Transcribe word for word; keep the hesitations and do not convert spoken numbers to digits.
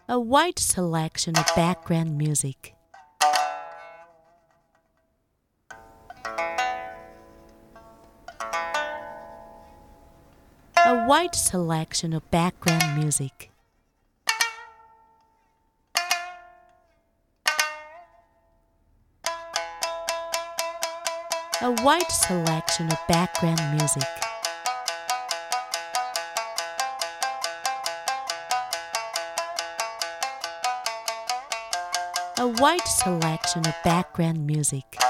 A wide selection of background music. A wide selection of background music. A wide selection of background music. A wide selection of background music.